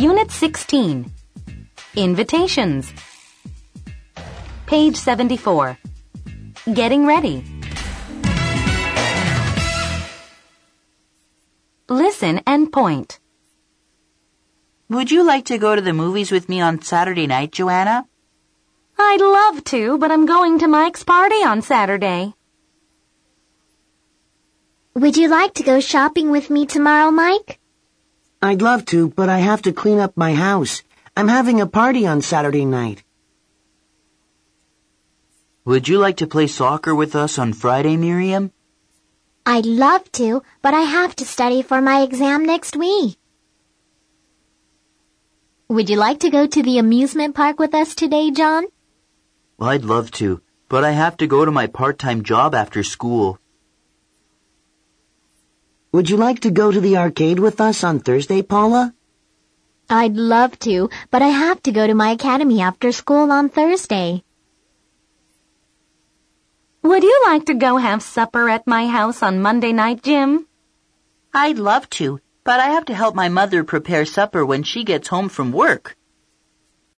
Unit 16. Invitations. Page 74. Getting ready. Listen and point. Would you like to go to the movies with me on Saturday night, Joanna? I'd love to, but I'm going to Mike's party on Saturday. Would you like to go shopping with me tomorrow, Mike? I'd love to, but I have to clean up my house. I'm having a party on Saturday night. Would you like to play soccer with us on Friday, Miriam? I'd love to, but I have to study for my exam next week. Would you like to go to the amusement park with us today, John? Well, I'd love to, but I have to go to my part-time job after school. Would you like to go to the arcade with us on Thursday, Paula? I'd love to, but I have to go to my academy after school on Thursday. Would you like to go have supper at my house on Monday night, Jim? I'd love to, but I have to help my mother prepare supper when she gets home from work.